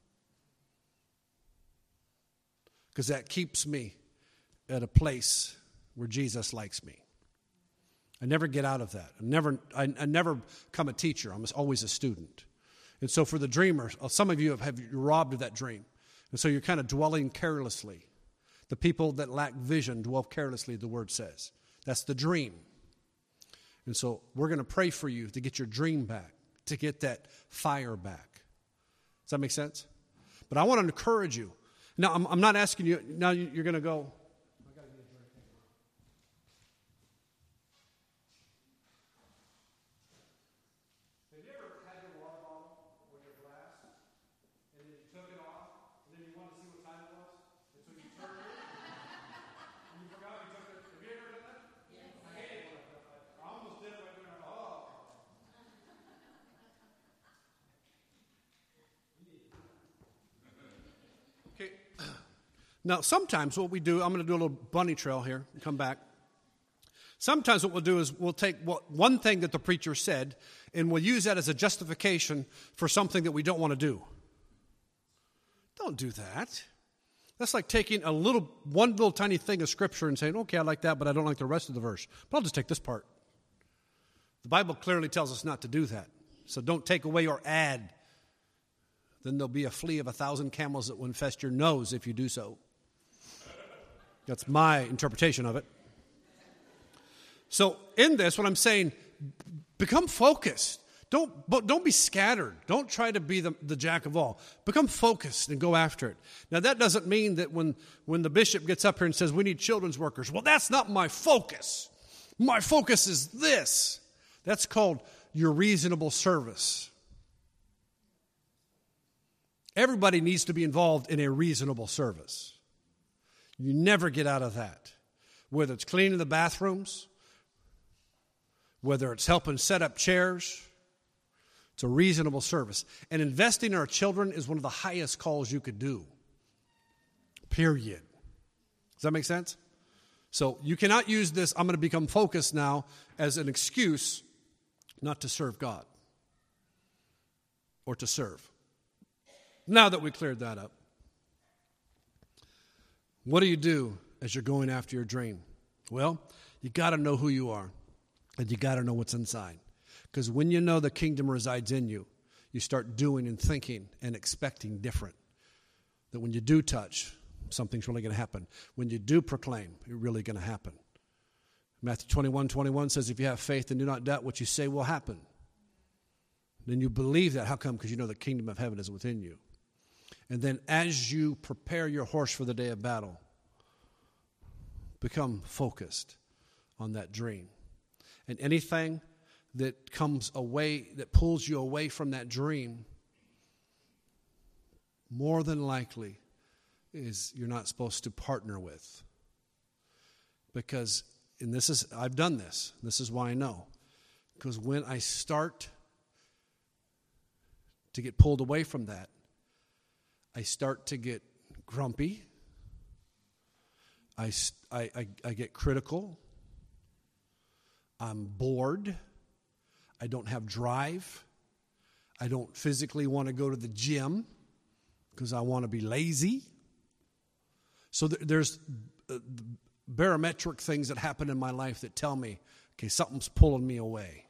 because that keeps me at a place where Jesus likes me. I never get out of that. I never, I, I never become a teacher. I'm always a student. And so for the dreamers, some of you have, have you're robbed of that dream. And so you're kind of dwelling carelessly. The people that lack vision dwell carelessly, the word says. That's the dream. And so we're going to pray for you to get your dream back, to get that fire back. Does that make sense? But I want to encourage you. Now, I'm, I'm not asking you, now you're going to go, now, sometimes what we do, I'm going to do a little bunny trail here and come back. Sometimes what we'll do is we'll take what one thing that the preacher said and we'll use that as a justification for something that we don't want to do. Don't do that. That's like taking a little, one little tiny thing of Scripture and saying, okay, I like that, but I don't like the rest of the verse. But I'll just take this part. The Bible clearly tells us not to do that. So don't take away or add. Then there'll be a flea of a thousand camels that will infest your nose if you do so. That's my interpretation of it. So in this, what I'm saying, become focused. Don't, don't be scattered. Don't try to be the, the jack of all. Become focused and go after it. Now, that doesn't mean that when, when the bishop gets up here and says, we need children's workers. Well, that's not my focus. My focus is this. That's called your reasonable service. Everybody needs to be involved in a reasonable service. You never get out of that. Whether it's cleaning the bathrooms, whether it's helping set up chairs, it's a reasonable service. And investing in our children is one of the highest calls you could do. Period. Does that make sense? So you cannot use this, I'm going to become focused now, as an excuse not to serve God or to serve. Now that we cleared that up, what do you do as you're going after your dream? Well, you got to know who you are, and you got to know what's inside. Because when you know the kingdom resides in you, you start doing and thinking and expecting different. That when you do touch, something's really going to happen. When you do proclaim, it's really going to happen. Matthew twenty-one twenty-one says, if you have faith and do not doubt, what you say will happen. Then you believe that. How come? Because you know the kingdom of heaven is within you. And then as you prepare your horse for the day of battle, become focused on that dream. And anything that comes away, that pulls you away from that dream, more than likely is you're not supposed to partner with. Because, and this is, I've done this, this is why I know. Because when I start to get pulled away from that, I start to get grumpy. I, I, I, I get critical. I'm bored. I don't have drive. I don't physically want to go to the gym because I want to be lazy. So th- there's uh, barometric things that happen in my life that tell me, okay, something's pulling me away.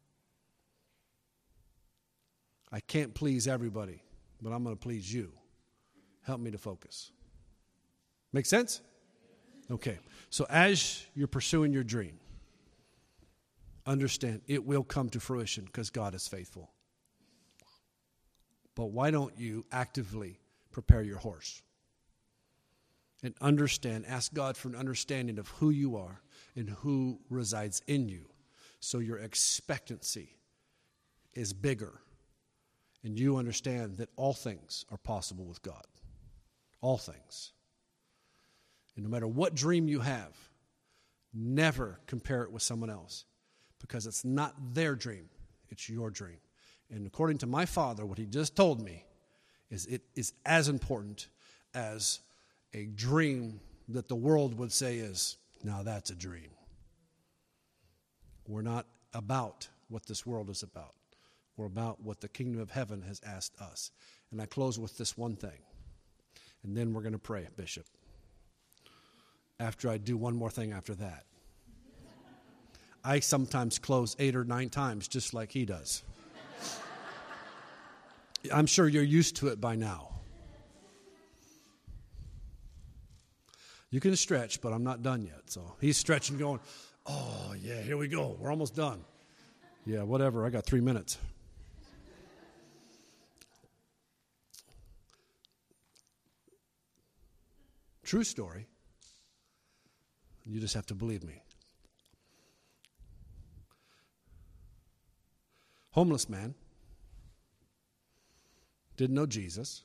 I can't please everybody, but I'm going to please you. Help me to focus. Make sense? Okay. So as you're pursuing your dream, understand it will come to fruition because God is faithful. But why don't you actively prepare your horse? And understand, ask God for an understanding of who you are and who resides in you. So your expectancy is bigger. And you understand that all things are possible with God. All things. And no matter what dream you have, never compare it with someone else. Because it's not their dream, it's your dream. And according to my father, what he just told me is it is as important as a dream that the world would say is, now that's a dream. We're not about what this world is about. We're about what the kingdom of heaven has asked us. And I close with this one thing. And then we're going to pray, Bishop. After I do one more thing after that. I sometimes close eight or nine times just like he does. I'm sure you're used to it by now. You can stretch, but I'm not done yet. So he's stretching, going, oh, yeah, here we go. We're almost done. Yeah, whatever. I got three minutes. True story. You just have to believe me. Homeless man. Didn't know Jesus.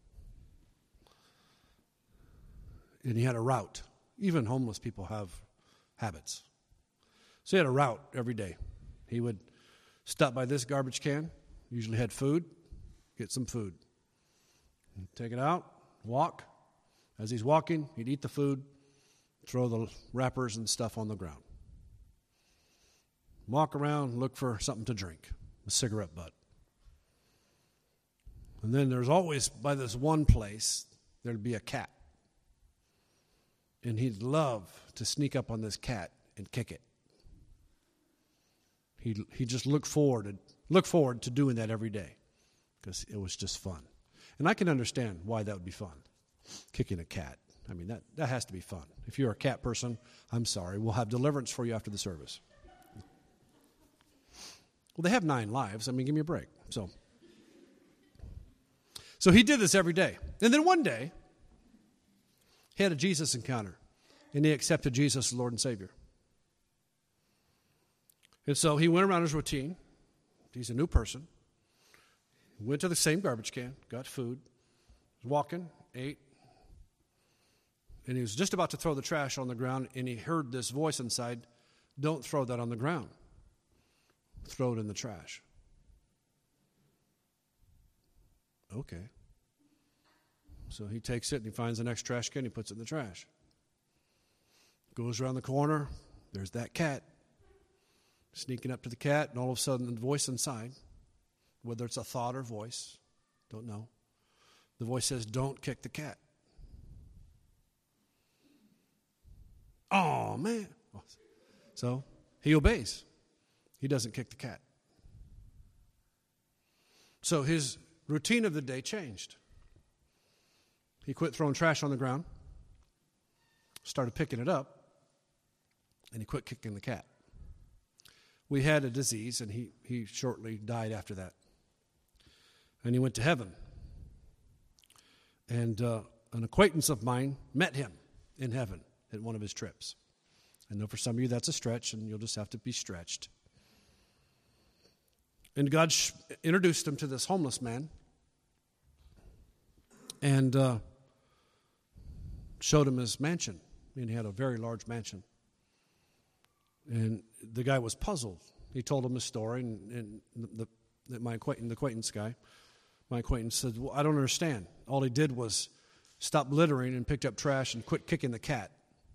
And he had a route. Even homeless people have habits. So he had a route every day. He would stop by this garbage can, usually had food, get some food. Take it out, walk. As he's walking, he'd eat the food, throw the wrappers and stuff on the ground. Walk around, look for something to drink, a cigarette butt. And then there's always, by this one place, there'd be a cat. And he'd love to sneak up on this cat and kick it. He he just looked forward to, look forward to doing that every day because it was just fun. And I can understand why that would be fun, kicking a cat. I mean, that, that has to be fun. If you're a cat person, I'm sorry. We'll have deliverance for you after the service. Well, they have nine lives. I mean, give me a break. So, so he did this every day. And then one day, he had a Jesus encounter, and he accepted Jesus as Lord and Savior. And so he went around his routine. He's a new person. He went to the same garbage can, got food, was walking, ate, and he was just about to throw the trash on the ground, and he heard this voice inside, don't throw that on the ground. Throw it in the trash. Okay. So he takes it and he finds the next trash can, he puts it in the trash. Goes around the corner, there's that cat. Sneaking up to the cat, and all of a sudden the voice inside, whether it's a thought or voice, don't know. The voice says, don't kick the cat. Oh, man. So he obeys. He doesn't kick the cat. So his routine of the day changed. He quit throwing trash on the ground, started picking it up, and he quit kicking the cat. We had a disease, and he, he shortly died after that. And he went to heaven. And uh, an acquaintance of mine met him in heaven at one of his trips. I know for some of you that's a stretch, and you'll just have to be stretched. And God sh- introduced him to this homeless man and uh, showed him his mansion. And he had a very large mansion. And the guy was puzzled. He told him his story, and, and the, the, my acquaintance, the acquaintance guy, my acquaintance said, well, I don't understand. All he did was stop littering and picked up trash and quit kicking the cat.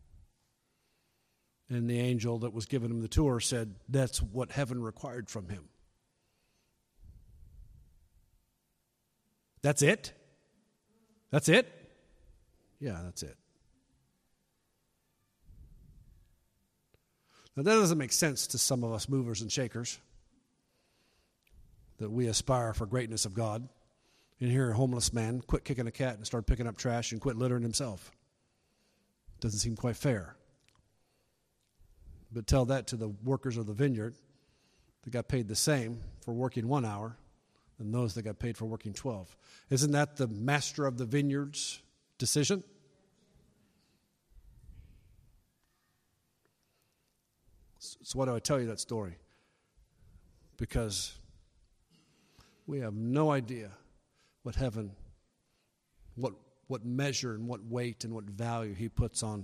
And the angel that was giving him the tour said, that's what heaven required from him. That's it? That's it? Yeah, that's it. Now, that doesn't make sense to some of us movers and shakers, that we aspire for greatness of God. And here a homeless man quit kicking a cat and started picking up trash and quit littering himself. Doesn't seem quite fair. But tell that to the workers of the vineyard that got paid the same for working one hour than those that got paid for working twelve. Isn't that the master of the vineyard's decision? So why do I tell you that story? Because we have no idea what heaven, what what measure and what weight and what value he puts on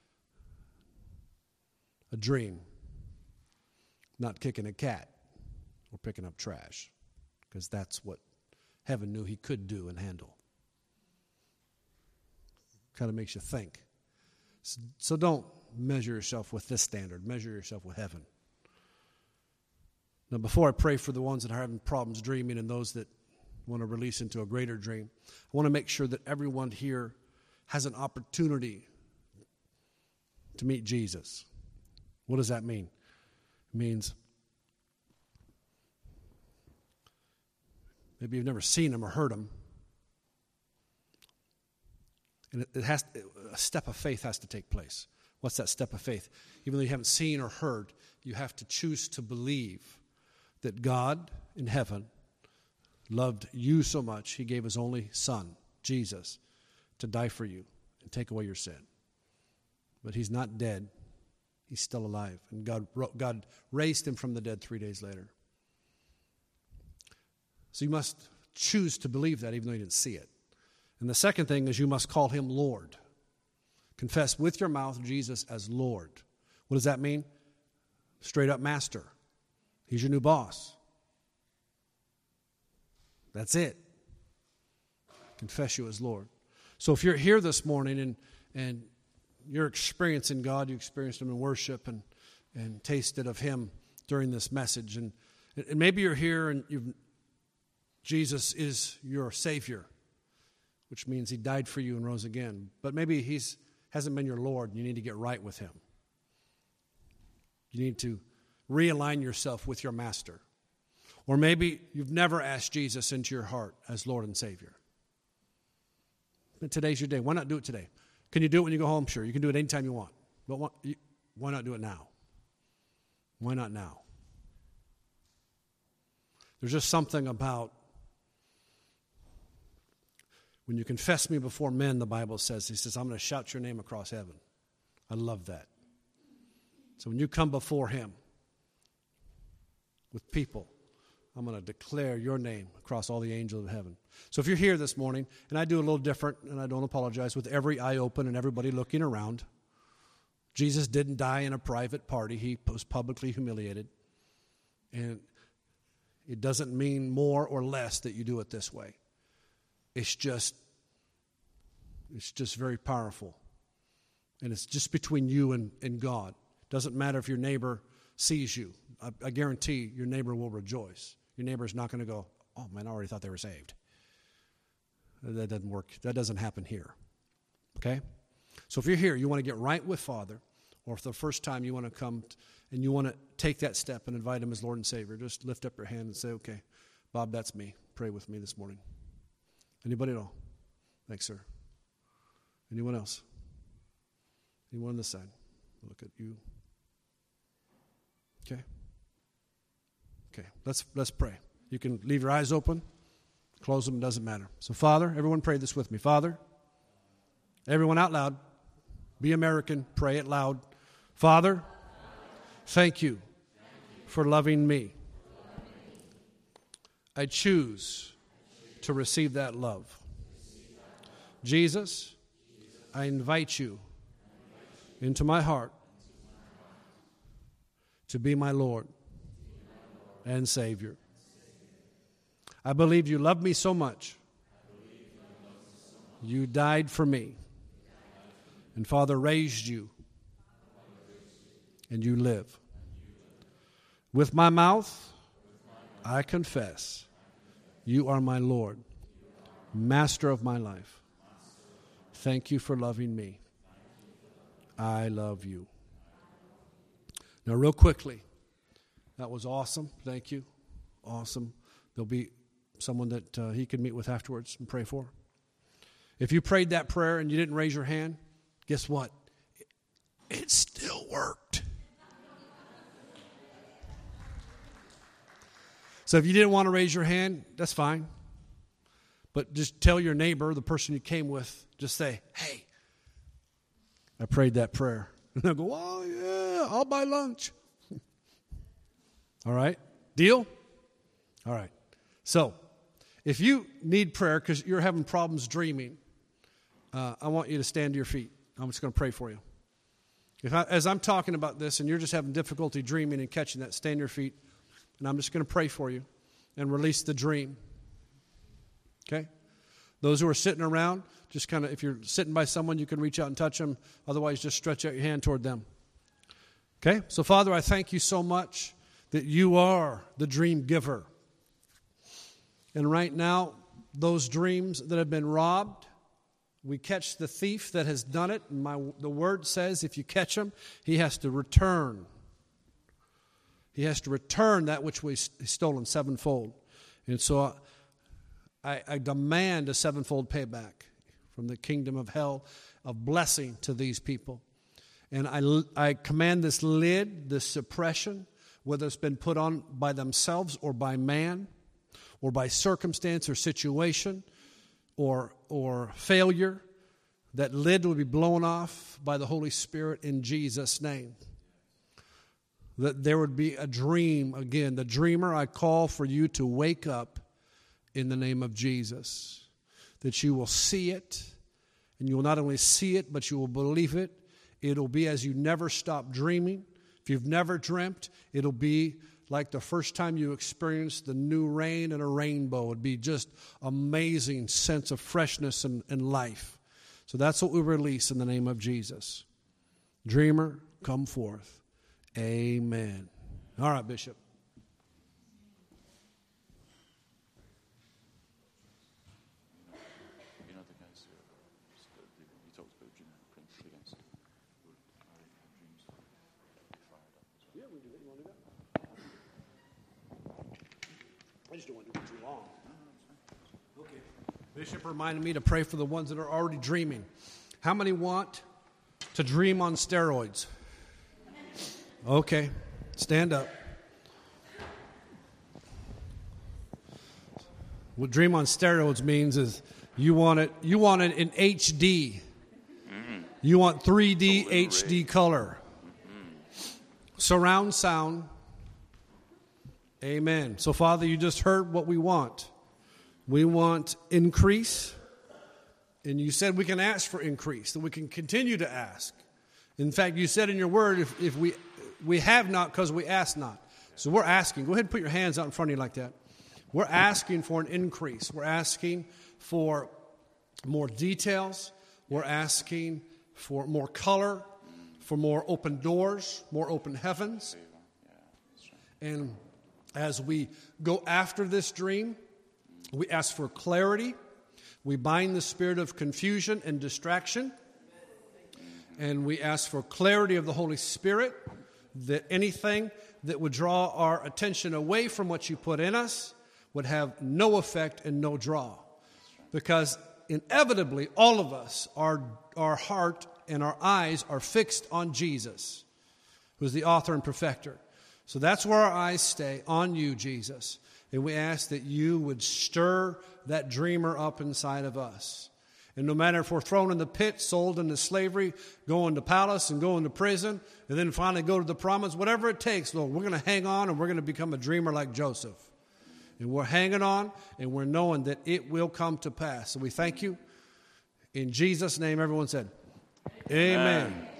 a dream, not kicking a cat or picking up trash, because that's what heaven knew he could do and handle. Kind of makes you think. So, so don't measure yourself with this standard. Measure yourself with heaven. Now, before I pray for the ones that are having problems dreaming and those that want to release into a greater dream, I want to make sure that everyone here has an opportunity to meet Jesus. What does that mean? It means maybe you've never seen him or heard him. And it, it has a step of faith has to take place. What's that step of faith? Even though you haven't seen or heard, you have to choose to believe that God in heaven loved you so much, he gave his only son, Jesus, to die for you and take away your sin. But he's not dead. He's still alive. And God, God raised him from the dead three days later. So you must choose to believe that even though you didn't see it. And the second thing is you must call him Lord. Confess with your mouth Jesus as Lord. What does that mean? Straight up master. He's your new boss. That's it. Confess you as Lord. So if you're here this morning and and you're experiencing God, you experienced him in worship and, and tasted of him during this message. And, and maybe you're here and you've, Jesus is your Savior, which means he died for you and rose again. But maybe he's hasn't been your Lord and you need to get right with him. You need to realign yourself with your master. Or maybe you've never asked Jesus into your heart as Lord and Savior. But today's your day. Why not do it today? Can you do it when you go home? Sure. You can do it anytime you want. But why, why not do it now? Why not now? There's just something about when you confess me before men, the Bible says, he says, I'm going to shout your name across heaven. I love that. So when you come before him with people, I'm going to declare your name across all the angels of heaven. So if you're here this morning, and I do a little different, and I don't apologize, with every eye open and everybody looking around, Jesus didn't die in a private party. He was publicly humiliated. And it doesn't mean more or less that you do it this way. It's just, it's just very powerful. And it's just between you and, and God. Doesn't matter if your neighbor sees you. I, I guarantee your neighbor will rejoice. Your neighbor's not going to go, oh, man, I already thought they were saved. That doesn't work. That doesn't happen here. Okay? So if you're here, you want to get right with Father, or for the first time you want to come t- and you want to take that step and invite him as Lord and Savior, just lift up your hand and say, okay, Bob, that's me. Pray with me this morning. Anybody at all? Thanks, sir. Anyone else? Anyone on this side? Look at you. Okay. Okay, let's let's pray. You can leave your eyes open, close them, it doesn't matter. So, Father, everyone pray this with me. Father, everyone out loud, be American, pray it loud. Father, thank you for loving me. I choose to receive that love. Jesus, I invite you into my heart to be my Lord and Savior. I believe you love me so much. You died for me. And Father raised you. And you live. With my mouth, I confess you are my Lord, Master of my life. Thank you for loving me. I love you. Now, real quickly, that was awesome. Thank you. Awesome. There'll be someone that uh, he can meet with afterwards and pray for. If you prayed that prayer and you didn't raise your hand, guess what? It, it still worked. So if you didn't want to raise your hand, that's fine. But just tell your neighbor, the person you came with, just say, hey, I prayed that prayer. And they'll go, oh, yeah, I'll buy lunch. All right? Deal? All right. So if you need prayer because you're having problems dreaming, uh, I want you to stand to your feet. I'm just going to pray for you. If I, as I'm talking about this and you're just having difficulty dreaming and catching that, stand to your feet. And I'm just going to pray for you and release the dream. Okay? Those who are sitting around, just kind of, if you're sitting by someone, you can reach out and touch them. Otherwise, just stretch out your hand toward them. Okay? So, Father, I thank you so much that you are the dream giver. And right now, those dreams that have been robbed, we catch the thief that has done it. And my, the word says if you catch him, he has to return. He has to return that which was stolen sevenfold. And so I, I demand a sevenfold payback from the kingdom of hell of blessing to these people. And I, I command this lid, this suppression, whether it's been put on by themselves or by man or by circumstance or situation or, or failure, that lid will be blown off by the Holy Spirit in Jesus' name. That there would be a dream again. The dreamer, I call for you to wake up in the name of Jesus. That you will see it, and you will not only see it, but you will believe it. It'll be as you never stop dreaming. If you've never dreamt, it'll be like the first time you experienced the new rain and a rainbow. It'd be just amazing sense of freshness and, and life. So that's what we release in the name of Jesus. Dreamer, come forth. Amen. All right, Bishop. You know the guys who you talked about dreaming Prince against dreams fired up as well. Yeah, we do it. You want to do that? I just don't want to do it too long. Okay. Bishop reminded me to pray for the ones that are already dreaming. How many want to dream on steroids? Okay, stand up. What dream on steroids means is you want it, you want it in H D. Mm-hmm. You want three D H D color. Mm-hmm. Surround sound. Amen. So, Father, you just heard what we want. We want increase. And you said we can ask for increase, that we can continue to ask. In fact, you said in your word, if, if we we have not because we ask not. So we're asking. Go ahead and put your hands out in front of you like that. We're asking for an increase. We're asking for more details. We're asking for more color, for more open doors, more open heavens. And as we go after this dream, we ask for clarity. We bind the spirit of confusion and distraction. And we ask for clarity of the Holy Spirit, that anything that would draw our attention away from what you put in us would have no effect and no draw. Because inevitably, all of us, our, our heart and our eyes are fixed on Jesus, who's the author and perfecter. So that's where our eyes stay, on you, Jesus. And we ask that you would stir that dreamer up inside of us. And no matter if we're thrown in the pit, sold into slavery, going to palace and going to prison, and then finally go to the promise, whatever it takes, Lord, we're going to hang on and we're going to become a dreamer like Joseph. And we're hanging on and we're knowing that it will come to pass. So we thank you. In Jesus' name, everyone said, amen. Amen.